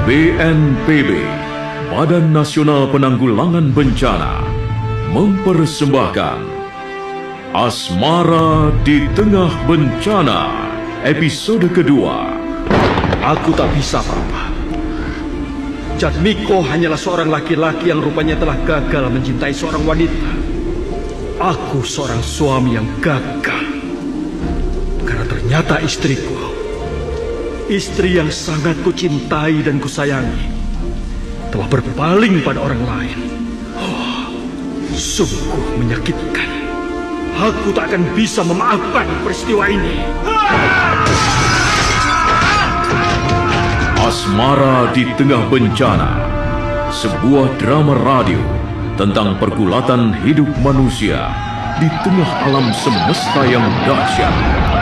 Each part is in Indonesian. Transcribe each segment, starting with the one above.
BNPB, Badan Nasional Penanggulangan Bencana, mempersembahkan Asmara di Tengah Bencana, episode kedua. Aku tak bisa, Papa. Jatmiko hanyalah seorang laki-laki yang rupanya telah gagal mencintai seorang wanita. Aku seorang suami yang gagal. Karena ternyata istriku, istri yang sangat kucintai dan kusayangi, telah berpaling pada orang lain. Sungguh menyakitkan. Aku tak akan bisa memaafkan peristiwa ini. Asmara di Tengah Bencana, sebuah drama radio tentang pergulatan hidup manusia di tengah alam semesta yang dahsyat.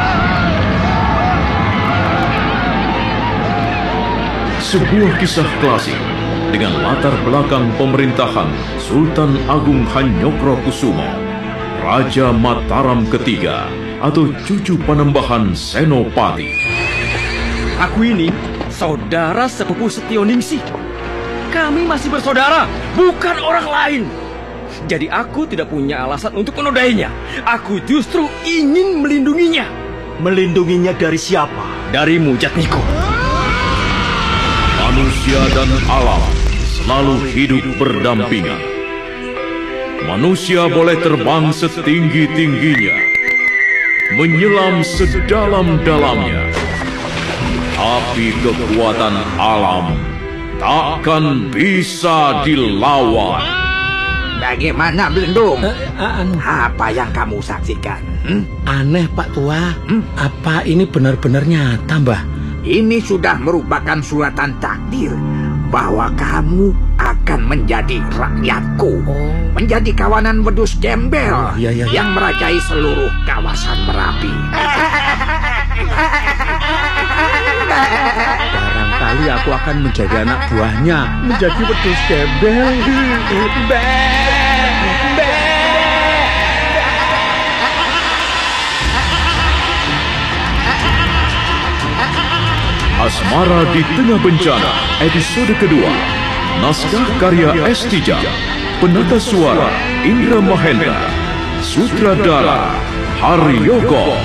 Sebuah kisah klasik dengan latar belakang pemerintahan Sultan Agung Hanyokrokusumo, Raja Mataram ketiga atau cucu Panembahan Senopati. Aku ini saudara sepupu Setioningsi. Kami masih bersaudara, bukan orang lain. Jadi aku tidak punya alasan untuk menodainya. Aku justru ingin melindunginya. Melindunginya dari siapa? Darimu, Jatmiko. Manusia dan alam selalu hidup berdampingan. Manusia boleh terbang setinggi-tingginya, menyelam sedalam-dalamnya, tapi kekuatan alam takkan bisa dilawan. Bagaimana, Belendung? Apa yang kamu saksikan? Aneh, Pak Tua. Apa ini benar-benar nyata, Mbah? Ini sudah merupakan suratan takdir bahwa kamu akan menjadi rakyatku, menjadi kawanan wedus gembel yang merajai seluruh kawasan Merapi. Barangkali aku akan menjadi anak buahnya, menjadi wedus gembel. Asmara di Tengah Bencana, episode kedua. Naskah karya S. Tijab, penata suara Indra Mahendra, sutradara Haryoko.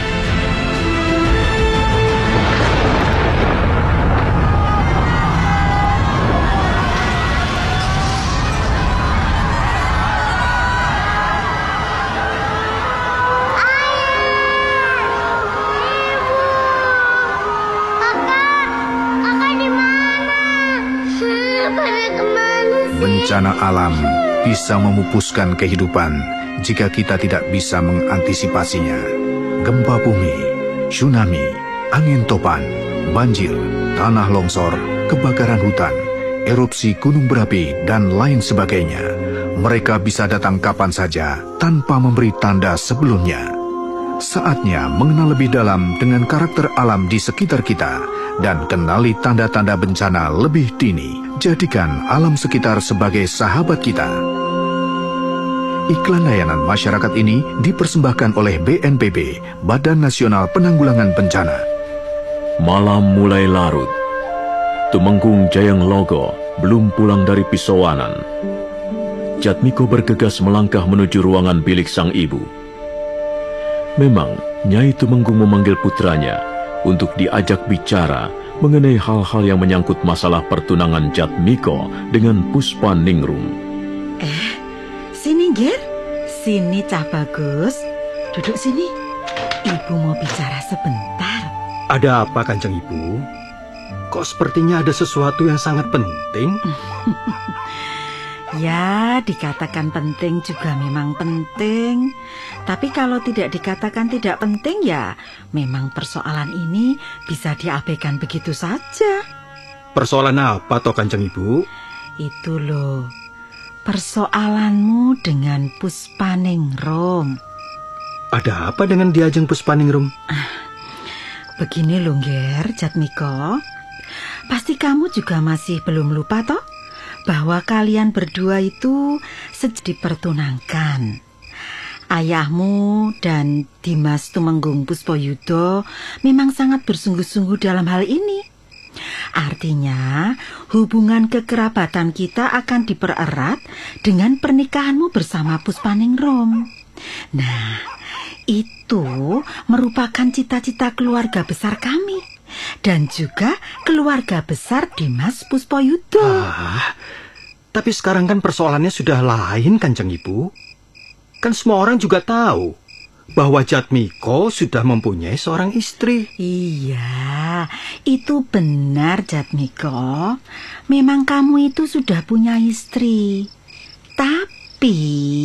Bencana alam bisa memupuskan kehidupan jika kita tidak bisa mengantisipasinya. Gempa bumi, tsunami, angin topan, banjir, tanah longsor, kebakaran hutan, erupsi gunung berapi, dan lain sebagainya. Mereka bisa datang kapan saja tanpa memberi tanda sebelumnya. Saatnya mengenal lebih dalam dengan karakter alam di sekitar kita dan kenali tanda-tanda bencana lebih dini. Jadikan alam sekitar sebagai sahabat kita. Iklan layanan masyarakat ini dipersembahkan oleh BNPB, Badan Nasional Penanggulangan Bencana. Malam mulai larut. Tumenggung Jayang Logo belum pulang dari pisauanan. Jatmiko bergegas melangkah menuju ruangan bilik sang ibu. Memang, Nyai Tumenggung memanggil putranya untuk diajak bicara mengenai hal-hal yang menyangkut masalah pertunangan Jatmiko dengan Puspa Ningrum. Sini, Ger. Sini, Cah Bagus. Duduk sini. Ibu mau bicara sebentar. Ada apa, Kanjeng Ibu? Kok sepertinya ada sesuatu yang sangat penting? Ya, dikatakan penting juga memang penting. Tapi kalau tidak dikatakan tidak penting, ya memang persoalan ini bisa diabaikan begitu saja. Persoalan apa toh, Kanjeng Ibu? Itu loh, persoalanmu dengan Puspa Ningrum. Ada apa dengan Diajeng Puspa Ningrum? Begini loh, Ger, Jatmiko. Pasti kamu juga masih belum lupa toh bahwa kalian berdua itu sejak dipertunangkan. Ayahmu dan Dimas Tumenggung Puspoyudo memang sangat bersungguh-sungguh dalam hal ini. Artinya, hubungan kekerabatan kita akan dipererat dengan pernikahanmu bersama Puspaningrum. Nah, itu merupakan cita-cita keluarga besar kami dan juga keluarga besar Dimas Puspoyudo. Tapi sekarang kan persoalannya sudah lain, Kanjeng Ibu. Kan semua orang juga tahu bahwa Jatmiko sudah mempunyai seorang istri. Iya, itu benar Jatmiko. Memang kamu itu sudah punya istri. Tapi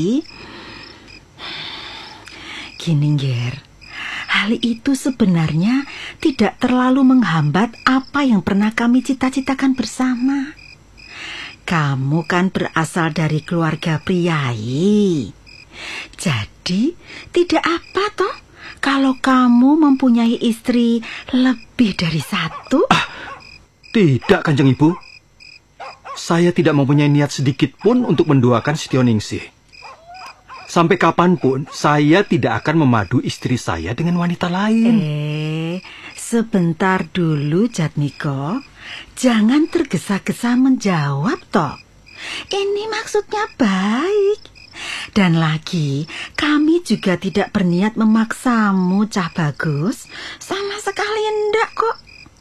gini, Ger, hal itu sebenarnya tidak terlalu menghambat apa yang pernah kami cita-citakan bersama. Kamu kan berasal dari keluarga priai. Jadi, tidak apa toh kalau kamu mempunyai istri lebih dari satu? Tidak, Kanjeng Ibu. Saya tidak mempunyai niat sedikit pun untuk menduakan Setioningsih. Sampai kapanpun, saya tidak akan memadu istri saya dengan wanita lain. Sebentar dulu, Jatmiko. Jangan tergesa-gesa menjawab, toh. Ini maksudnya baik. Dan lagi, kami juga tidak berniat memaksamu, Cah Bagus. Sama sekali enggak kok.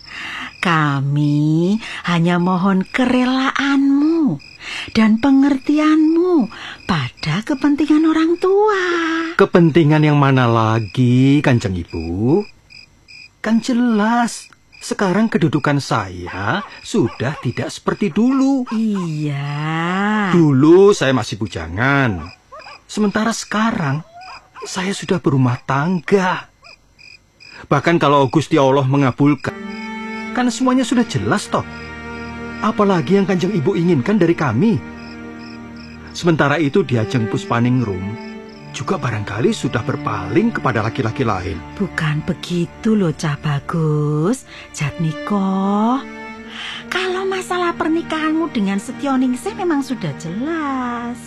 Kami hanya mohon kerelaanmu dan pengertianmu pada kepentingan orang tua. Kepentingan yang mana lagi, Kanjeng Ibu? Kan jelas, sekarang kedudukan saya sudah tidak seperti dulu. Iya. Dulu saya masih bujangan. Sementara sekarang, saya sudah berumah tangga. Bahkan kalau Gusti Allah mengabulkan, kan semuanya sudah jelas toh. Apalagi yang Kanjeng Ibu inginkan dari kami. Sementara itu di Ajeng Puspaningrum juga barangkali sudah berpaling kepada laki-laki lain. Bukan begitu loh, Cah Bagus, Jatmiko. Kalau masalah pernikahanmu dengan Setioningsih memang sudah jelas.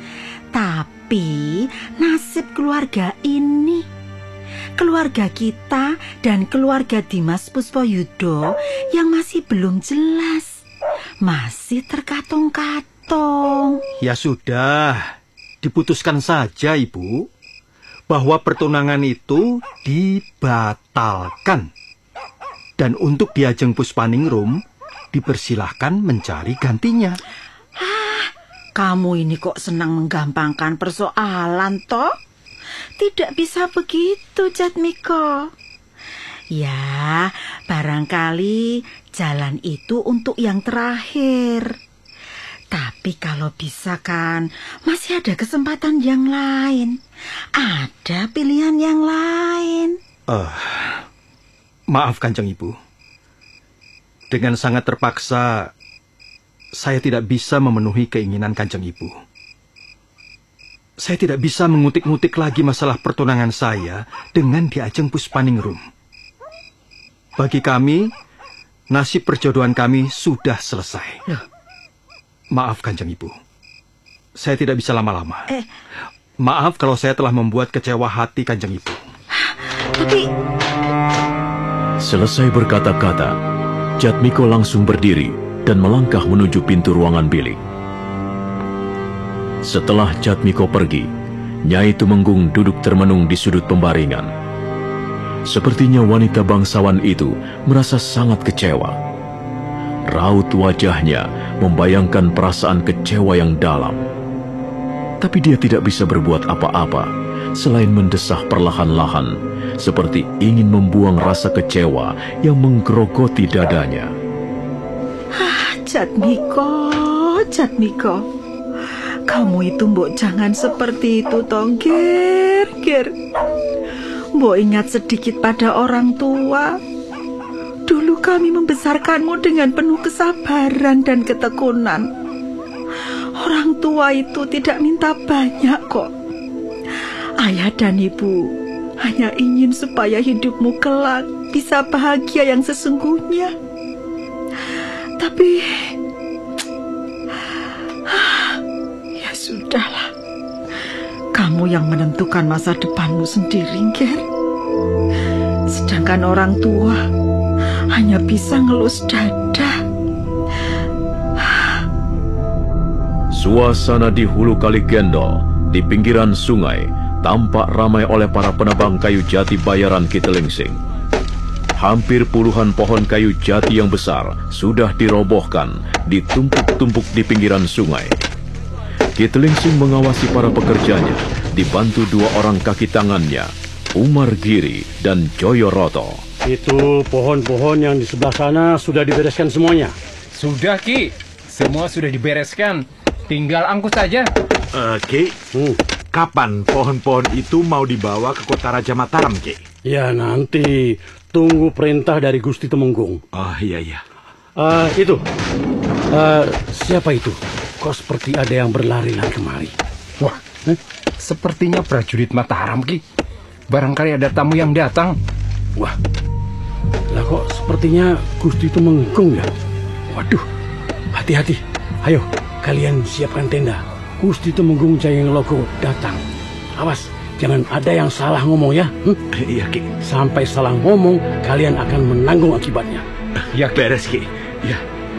Tapi nasib keluarga ini, keluarga kita dan keluarga Dimas Puspoyudo yang masih belum jelas, masih terkatung-katung. Ya sudah, diputuskan saja, Ibu, bahwa pertunangan itu dibatalkan. Dan untuk di Ajeng Puspaningrum, dipersilahkan mencari gantinya. Kamu ini kok senang menggampangkan persoalan, toh? Tidak bisa begitu, Jatmiko. Ya, barangkali jalan itu untuk yang terakhir. Tapi kalau bisa kan, masih ada kesempatan yang lain. Ada pilihan yang lain. Maaf, Kanjeng Ibu. Dengan sangat terpaksa, saya tidak bisa memenuhi keinginan Kanjeng Ibu. Saya tidak bisa mengutik-ngutik lagi masalah pertunangan saya dengan di Ajeng Puspaningrum. Bagi kami, nasib perjodohan kami sudah selesai. Loh. Maaf, Kanjeng Ibu. Saya tidak bisa lama-lama. Maaf kalau saya telah membuat kecewa hati Kanjeng Ibu. Tapi... Selesai berkata-kata, Jatmiko langsung berdiri dan melangkah menuju pintu ruangan bilik. Setelah Jatmiko pergi, Nyai Tumenggung duduk termenung di sudut pembaringan. Sepertinya wanita bangsawan itu merasa sangat kecewa. Raut wajahnya membayangkan perasaan kecewa yang dalam. Tapi dia tidak bisa berbuat apa-apa selain mendesah perlahan-lahan, seperti ingin membuang rasa kecewa yang menggerogoti dadanya. Jatmiko, kamu itu mbok jangan seperti itu toh, Ger. Mbok ingat sedikit pada orang tua. Dulu kami membesarkanmu dengan penuh kesabaran dan ketekunan. Orang tua itu tidak minta banyak kok. Ayah dan ibu hanya ingin supaya hidupmu kelak bisa bahagia yang sesungguhnya. Tapi ya sudahlah. Kamu yang menentukan masa depanmu sendiri, Ger. Sedangkan orang tua hanya hanya bisa ngelus dada. Suasana di hulu Kali Gendol, di pinggiran sungai, tampak ramai oleh para penebang kayu jati bayaran Kitelingsing. Hampir puluhan pohon kayu jati yang besar sudah dirobohkan, ditumpuk-tumpuk di pinggiran sungai. Kitelingsing mengawasi para pekerjanya, dibantu dua orang kaki tangannya, Umar Giri dan Joyoroto. Itu pohon-pohon yang di sebelah sana sudah dibereskan semuanya. Sudah, Ki. Semua sudah dibereskan. Tinggal angkut saja. Ki, kapan pohon-pohon itu mau dibawa ke kota Raja Mataram, Ki? Ya, nanti tunggu perintah dari Gusti Temenggung. Oh, iya. Itu. Siapa itu? Kok seperti ada yang berlari-lari kemari. Wah, sepertinya prajurit Mataram, Ki. Barangkali ada tamu yang datang. Wah, lah kok sepertinya Gusti Temenggung ya? Waduh, hati-hati. Ayo, kalian siapkan tenda. Gusti Temenggung Jayeng Logo datang. Awas, jangan ada yang salah ngomong ya. Iya, Ki. Sampai salah ngomong, kalian akan menanggung akibatnya. Ya, beres, Ki. Ya.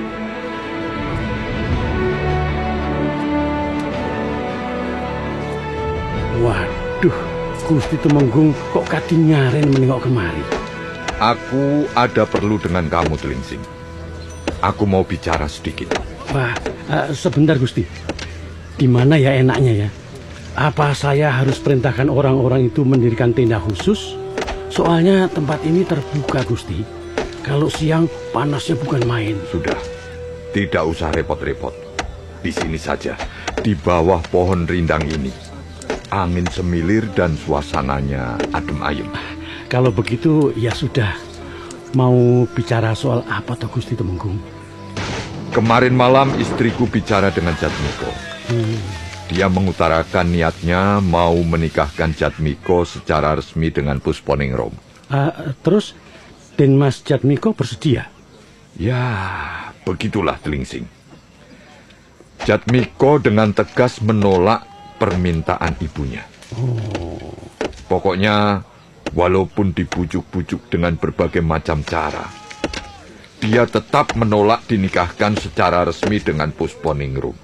Waduh, Gusti Temenggung kok nyaren menengok kemari. Aku ada perlu dengan kamu, Telingsing. Aku mau bicara sedikit. Wah, sebentar Gusti. Di mana ya enaknya ya? Apa saya harus perintahkan orang-orang itu mendirikan tenda khusus? Soalnya tempat ini terbuka, Gusti. Kalau siang panasnya bukan main. Sudah, tidak usah repot-repot. Di sini saja, di bawah pohon rindang ini. Angin semilir dan suasananya adem ayem. Kalau begitu ya sudah. Mau bicara soal apa toh Gusti Temenggung? Kemarin malam istriku bicara dengan Jatmiko. Dia mengutarakan niatnya mau menikahkan Jatmiko secara resmi dengan Pusponingrum. Terus Den Mas Jatmiko bersedia? Ya, begitulah Telingsing. Jatmiko dengan tegas menolak permintaan ibunya. Pokoknya walaupun dibujuk-bujuk dengan berbagai macam cara, dia tetap menolak dinikahkan secara resmi dengan Pusponingrum.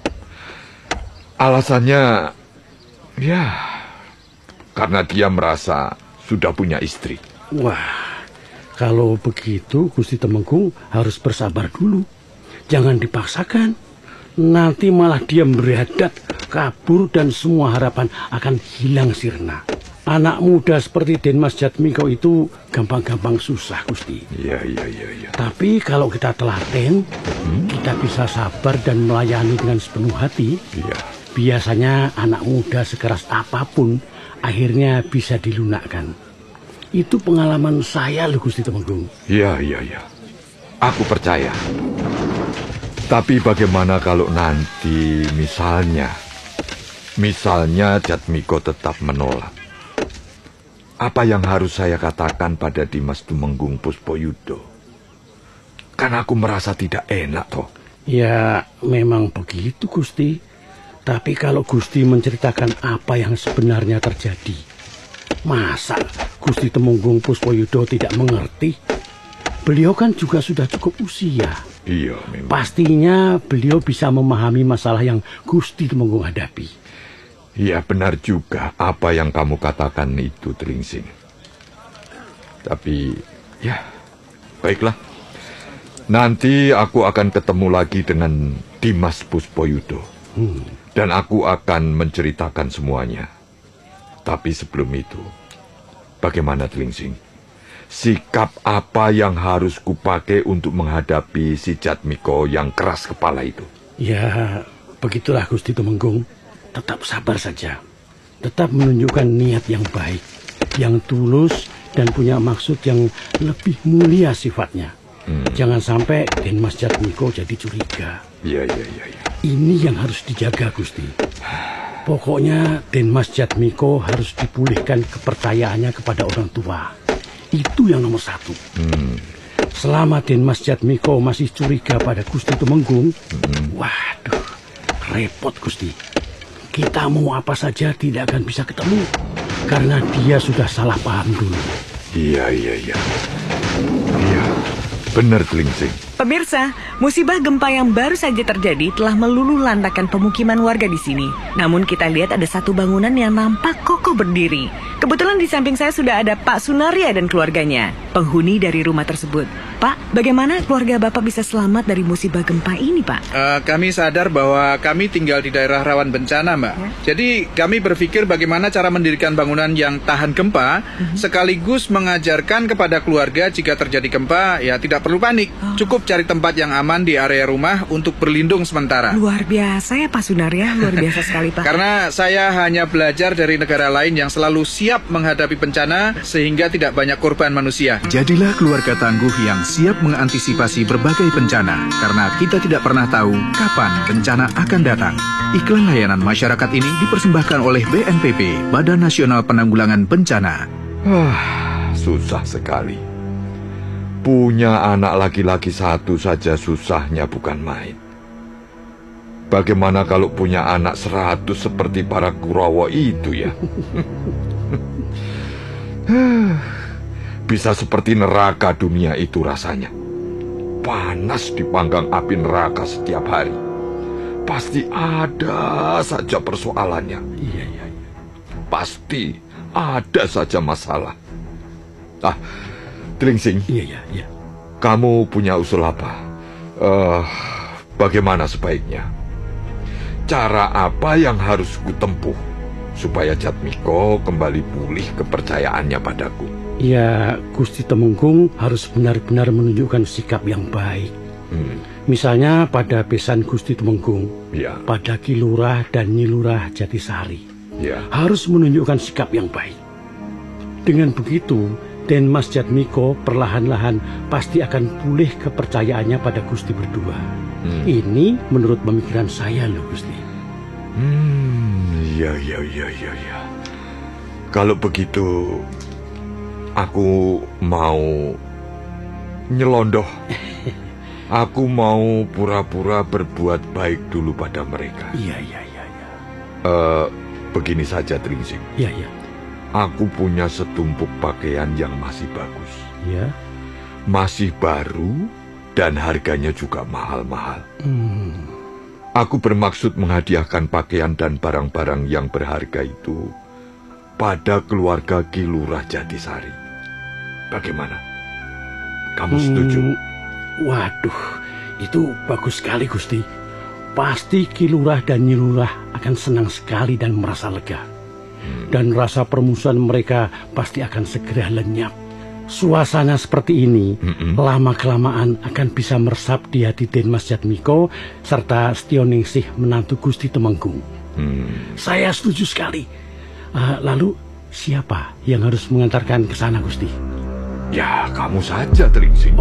Alasannya, ya, karena dia merasa sudah punya istri. Wah, kalau begitu Gusti Temenggung harus bersabar dulu. Jangan dipaksakan. Nanti malah dia beradat, kabur dan semua harapan akan hilang sirna. Anak muda seperti Den Mas Jatmiko itu gampang-gampang susah, Gusti. Iya. Tapi kalau kita telaten, kita bisa sabar dan melayani dengan sepenuh hati. Iya. Biasanya anak muda sekeras apapun akhirnya bisa dilunakkan. Itu pengalaman saya loh, Gusti Temenggung. Iya. Aku percaya. Tapi bagaimana kalau nanti misalnya Jatmiko tetap menolak? Apa yang harus saya katakan pada Dimas Tumenggung Puspoyudo? Kan aku merasa tidak enak toh. Ya memang begitu Gusti. Tapi kalau Gusti menceritakan apa yang sebenarnya terjadi, masa Gusti Temenggung Puspoyudo tidak mengerti? Beliau kan juga sudah cukup usia. Iya, memang. Pastinya beliau bisa memahami masalah yang Gusti Temenggung hadapi. Iya, benar juga apa yang kamu katakan itu, Telingsing. Tapi, ya, baiklah. Nanti aku akan ketemu lagi dengan Dimas Puspoyudo. Dan aku akan menceritakan semuanya. Tapi sebelum itu, bagaimana Telingsing? Sikap apa yang harus kupakai untuk menghadapi si Jatmiko yang keras kepala itu? Ya, begitulah Gusti Temenggung. Tetap sabar saja. Tetap menunjukkan niat yang baik, yang tulus, dan punya maksud yang lebih mulia sifatnya. Jangan sampai Den Mas Jatmiko jadi curiga. Iya. Ini yang harus dijaga, Gusti. Pokoknya Den Mas Jatmiko harus dipulihkan kepercayaannya kepada orang tua. Itu yang nomor satu. Selama Den Mas Jatmiko masih curiga pada Gusti Temenggung, waduh, repot Gusti. Kita mau apa saja tidak akan bisa ketemu, karena dia sudah salah paham dulu. Iya. benar, Klingsing. Pemirsa, musibah gempa yang baru saja terjadi telah meluluhlantakkan pemukiman warga di sini. Namun kita lihat ada satu bangunan yang nampak kokoh berdiri. Kebetulan di samping saya sudah ada Pak Sunaria dan keluarganya, penghuni dari rumah tersebut. Pak, bagaimana keluarga Bapak bisa selamat dari musibah gempa ini, Pak? Kami sadar bahwa kami tinggal di daerah rawan bencana, Mbak. Jadi kami berpikir bagaimana cara mendirikan bangunan yang tahan gempa, sekaligus mengajarkan kepada keluarga jika terjadi gempa, ya tidak perlu panik. Cukup cari tempat yang aman di area rumah untuk berlindung sementara. Luar biasa ya Pak Sunaria, luar biasa sekali Pak. Karena saya hanya belajar dari negara lain yang selalu siap menghadapi bencana sehingga tidak banyak korban manusia. Jadilah keluarga tangguh yang siap mengantisipasi berbagai bencana, karena kita tidak pernah tahu kapan bencana akan datang. Iklan layanan masyarakat ini dipersembahkan oleh BNPB, Badan Nasional Penanggulangan Bencana. Susah sekali. Punya anak laki-laki satu saja susahnya bukan main. Bagaimana kalau punya anak 100 seperti para Kurawa itu ya? Bisa seperti neraka dunia itu rasanya. Panas dipanggang api neraka setiap hari. Pasti ada saja persoalannya. Iya. Pasti ada saja masalah. Klingsing. Iya. Kamu punya usul apa? Bagaimana sebaiknya? Cara apa yang harus kutempuh supaya Jatmiko kembali pulih kepercayaannya padaku? Ya, Gusti Temenggung harus benar-benar menunjukkan sikap yang baik. Misalnya pada besan Gusti Temenggung, pada Ki Lurah dan Nyi Lurah Jatisari, harus menunjukkan sikap yang baik. Dengan begitu, Den Mas Jatmiko perlahan-lahan pasti akan pulih kepercayaannya pada Gusti berdua. Ini menurut pemikiran saya loh, Gusti. Iya. Kalau begitu, aku mau nyelondoh. Aku mau pura-pura berbuat baik dulu pada mereka. Iya. Begini saja, Tringsing. Iya. Aku punya setumpuk pakaian yang masih bagus. Ya. Masih baru dan harganya juga mahal-mahal. Aku bermaksud menghadiahkan pakaian dan barang-barang yang berharga itu pada keluarga Ki Lurah Jatisari. Bagaimana? Kamu setuju? Waduh, itu bagus sekali, Gusti. Pasti Ki Lurah dan Nyi Lurah akan senang sekali dan merasa lega. Dan rasa permusuhan mereka pasti akan segera lenyap. Suasana seperti ini lama-kelamaan akan bisa meresap di hati Den Mas Jatmiko serta Setioningsih menantu Gusti Temenggung. Saya setuju sekali. Lalu siapa yang harus mengantarkan ke sana, Gusti? Ya, kamu saja, Tringsing.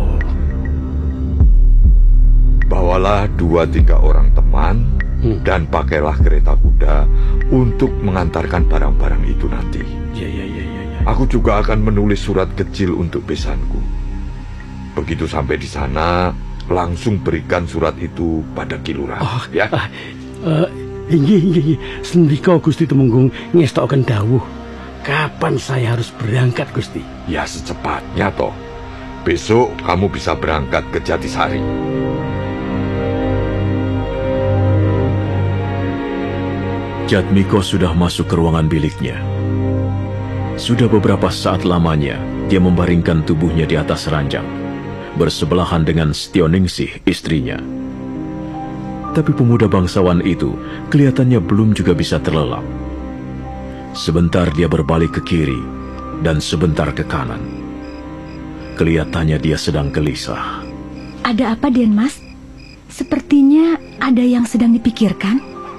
Bawalah 2-3 orang teman dan pakailah kereta kuda untuk mengantarkan barang-barang itu nanti. Iya. Aku juga akan menulis surat kecil untuk besanku. Begitu sampai di sana, langsung berikan surat itu pada Ki Lurah. Ya. Inggih. Sendika Gusti Temenggung ngestokaken dawuh. Kapan saya harus berangkat, Gusti? Ya, secepatnya toh. Besok kamu bisa berangkat ke Jatisari. Jatmiko sudah masuk ke ruangan biliknya. Sudah beberapa saat lamanya dia membaringkan tubuhnya di atas ranjang, bersebelahan dengan Setioningsih istrinya. Tapi pemuda bangsawan itu kelihatannya belum juga bisa terlelap. Sebentar dia berbalik ke kiri dan sebentar ke kanan. Kelihatannya dia sedang gelisah. Ada apa, Den Mas? Sepertinya ada yang sedang dipikirkan.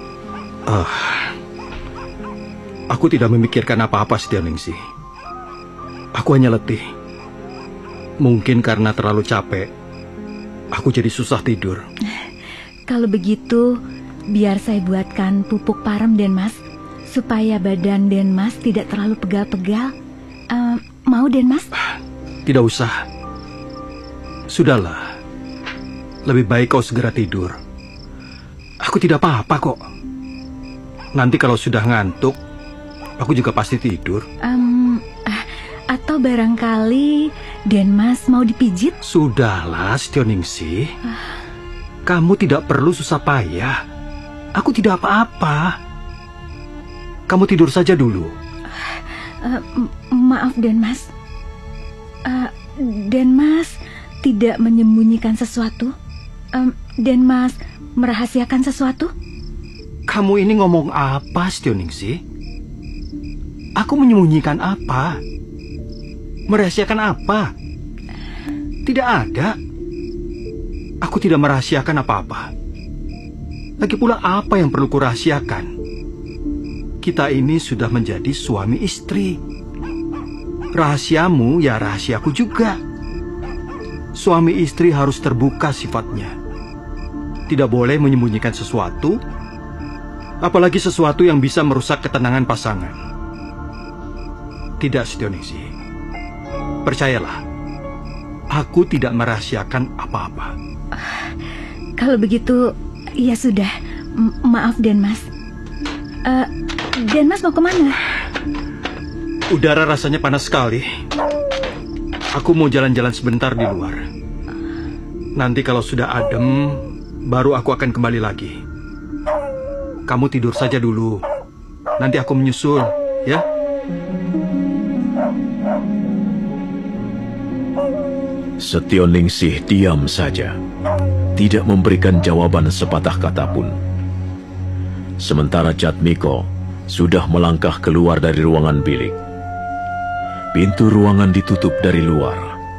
Aku tidak memikirkan apa-apa, Setioningsih. Aku hanya letih. Mungkin karena terlalu capek, aku jadi susah tidur. Kalau begitu, biar saya buatkan pupuk parem, Den Mas, supaya badan Den Mas tidak terlalu pegal-pegal. Mau, Den Mas? Tidak usah. Sudahlah. Lebih baik kau segera tidur. Aku tidak apa-apa kok. Nanti kalau sudah ngantuk, aku juga pasti tidur. Atau barangkali Denmas mau dipijit? Sudahlah, Setioningsih. Kamu tidak perlu susah payah. Aku tidak apa-apa. Kamu tidur saja dulu. Maaf, Denmas. Denmas tidak menyembunyikan sesuatu. Denmas merahasiakan sesuatu. Kamu ini ngomong apa, Setioningsih? Aku menyembunyikan apa? Merahasiakan apa? Tidak ada. Aku tidak merahasiakan apa-apa. Lagi pula apa yang perlu kurahasiakan? Kita ini sudah menjadi suami istri. Rahasiamu ya rahasiaku juga. Suami istri harus terbuka sifatnya. Tidak boleh menyembunyikan sesuatu, apalagi sesuatu yang bisa merusak ketenangan pasangan. Tidak, Setioningsih. Percayalah, aku tidak merahasiakan apa-apa. Kalau begitu, ya sudah. Maaf, Denmas. Denmas mau kemana? Udara rasanya panas sekali. Aku mau jalan-jalan sebentar di luar. Nanti kalau sudah adem, baru aku akan kembali lagi. Kamu tidur saja dulu. Nanti aku menyusul, ya? Setioningsih diam saja, tidak memberikan jawaban sepatah kata pun. Sementara Jatmiko sudah melangkah keluar dari ruangan bilik. Pintu ruangan ditutup dari luar.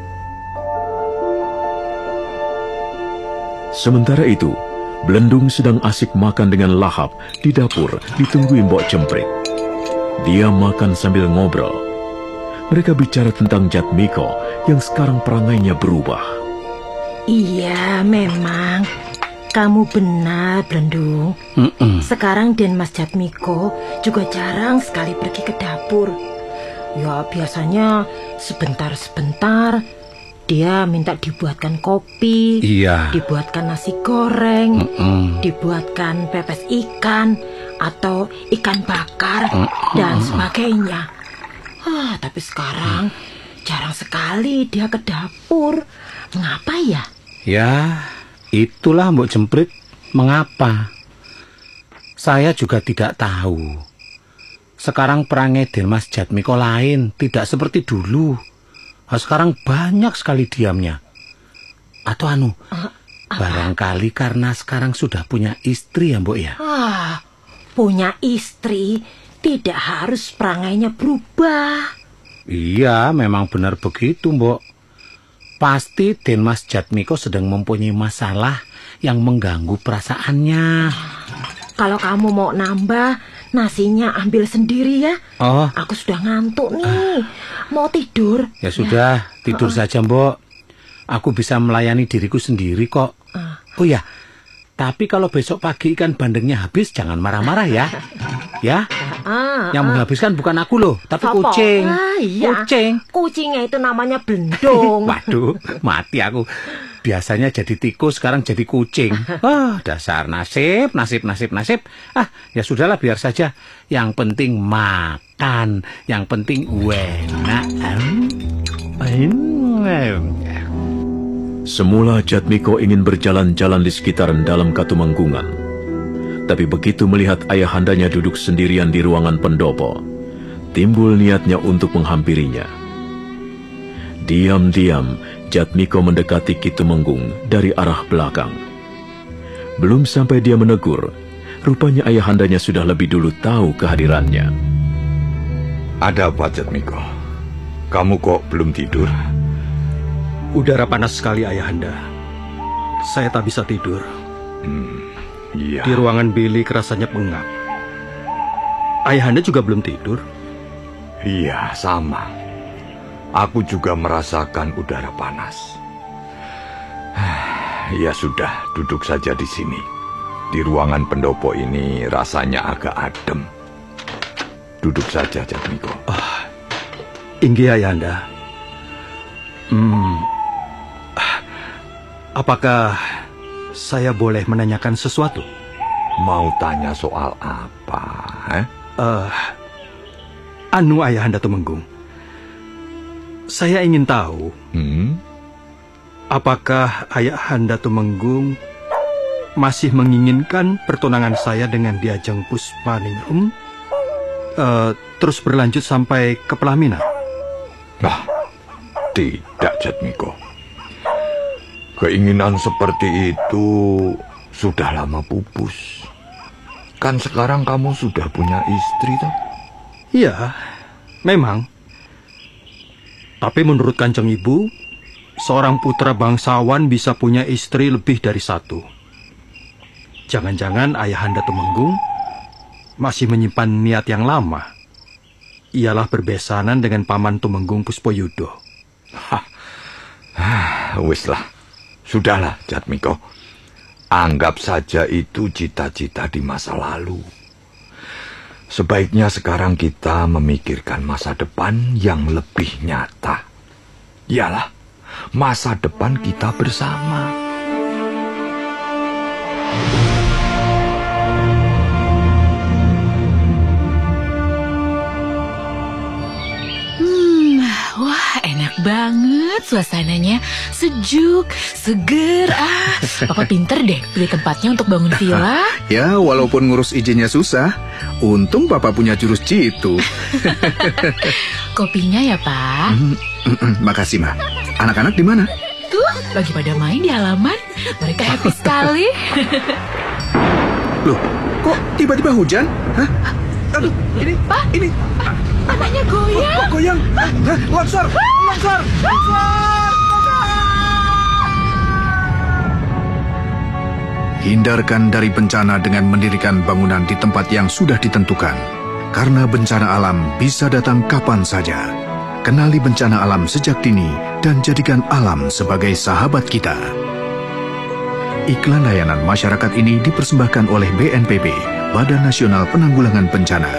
Sementara itu, Belendung sedang asik makan dengan lahap di dapur ditungguin Mbok Cemprit. Dia makan sambil ngobrol. Mereka bicara tentang Jatmiko yang sekarang perangainya berubah. Iya, memang. Kamu benar, Belendung. Sekarang Denmas Jatmiko juga jarang sekali pergi ke dapur. Ya, biasanya sebentar-sebentar dia minta dibuatkan kopi, dibuatkan nasi goreng, dibuatkan pepes ikan, atau ikan bakar, dan sebagainya. Tapi sekarang jarang sekali dia ke dapur. Mengapa ya? Ya, itulah Mbok Cemprit. Mengapa? Saya juga tidak tahu. Sekarang perangai Denmas Jatmiko lain, tidak seperti dulu. Sekarang banyak sekali diamnya. Atau barangkali karena sekarang sudah punya istri ya, Mbok ya? Punya istri tidak harus perangainya berubah. Iya, memang benar begitu, Mbok. Pasti Denmas Jatmiko sedang mempunyai masalah yang mengganggu perasaannya. Kalau kamu mau nambah, nasinya ambil sendiri ya. Aku sudah ngantuk nih. Mau tidur? Ya sudah, tidur saja, Mbok. Aku bisa melayani diriku sendiri kok. Oh ya, tapi kalau besok pagi ikan bandengnya habis, jangan marah-marah ya. Ya? Yang menghabiskan bukan aku loh, tapi kucing. Iya. Kucing. Kucingnya itu namanya Belendung. Waduh, mati aku. Biasanya jadi tikus, sekarang jadi kucing. Dasar nasib. Ya sudahlah, biar saja. Yang penting makan, yang penting enak. Semula Jatmiko ingin berjalan-jalan di sekitaran dalam Katumenggungan. Tapi begitu melihat ayahandanya duduk sendirian di ruangan pendopo, timbul niatnya untuk menghampirinya. Diam-diam, Jatmiko mendekati Kitumenggung dari arah belakang. Belum sampai dia menegur, rupanya ayahandanya sudah lebih dulu tahu kehadirannya. Ada apa, Jatmiko? Kamu kok belum tidur? Udara panas sekali, Ayahanda. Saya tak bisa tidur. Iya. Di ruangan bilik rasanya pengap. Ayahanda juga belum tidur? Iya, sama. Aku juga merasakan udara panas. Ya sudah, duduk saja di sini. Di ruangan pendopo ini rasanya agak adem. Duduk saja, Jatmiko. Inggih, Ayahanda. Apakah saya boleh menanyakan sesuatu? Mau tanya soal apa? Ayahanda Tumenggung. Saya ingin tahu, apakah Ayahanda Tumenggung masih menginginkan pertunangan saya dengan Diajeng Puspaningrum terus berlanjut sampai ke pelaminan? Nah, tidak, Jatmiko. Keinginan seperti itu sudah lama pupus. Kan sekarang kamu sudah punya istri, toh? Iya, memang. Tapi menurut Kanjeng Ibu, seorang putra bangsawan bisa punya istri lebih dari satu. Jangan-jangan Ayahanda Tumenggung masih menyimpan niat yang lama. Ialah berbesanan dengan Paman Tumenggung Puspoyudo. Wis lah, sudahlah Jatmiko. Anggap saja itu cita-cita di masa lalu. Sebaiknya sekarang kita memikirkan masa depan yang lebih nyata. Yalah, masa depan kita bersama. Wah, enak banget suasananya. Sejuk, seger. Papa pinter deh pilih tempatnya untuk bangun villa. Ya, walaupun ngurus izinnya susah, untung Papa punya jurus jitu. Kopinya ya, Pak? Makasih, Ma. Anak-anak di mana? Tuh, lagi pada main di halaman. Mereka happy sekali. Loh, kok tiba-tiba hujan? Hah? Aduh, ini, Pak, ini. tanahnya goyang. Kok goyang? Longsor! Longsor! Longsor! Hindarkan dari bencana dengan mendirikan bangunan di tempat yang sudah ditentukan. Karena bencana alam bisa datang kapan saja. Kenali bencana alam sejak dini dan jadikan alam sebagai sahabat kita. Iklan layanan masyarakat ini dipersembahkan oleh BNPB, Badan Nasional Penanggulangan Bencana.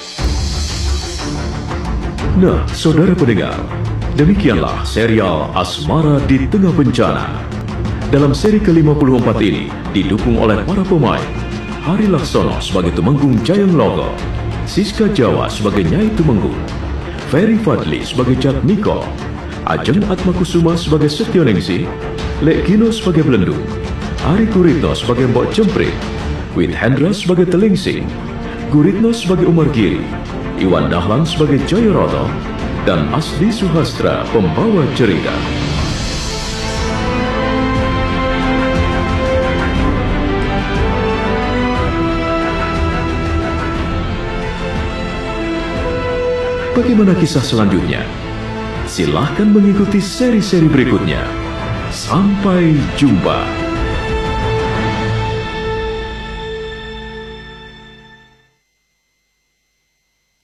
Nah, saudara pendengar, demikianlah serial Asmara di Tengah Bencana. Dalam seri ke-54 ini didukung oleh para pemain Hari Laksono sebagai Tumenggung Jayeng Logo, Siska Jawa sebagai Nyai Tumenggung, Ferry Fadli sebagai Jatmiko, Ajeng Atmakusuma sebagai Setioningsi, Lek Gino sebagai Belendung, Ari Guritno sebagai Mbok Jemprit, Win Hendra sebagai Telingsi, Guritno sebagai Umar Giri, Iwan Dahlan sebagai Jayoroto, dan Asli Suhastra pembawa cerita. Bagaimana kisah selanjutnya? Silahkan mengikuti seri-seri berikutnya. Sampai jumpa.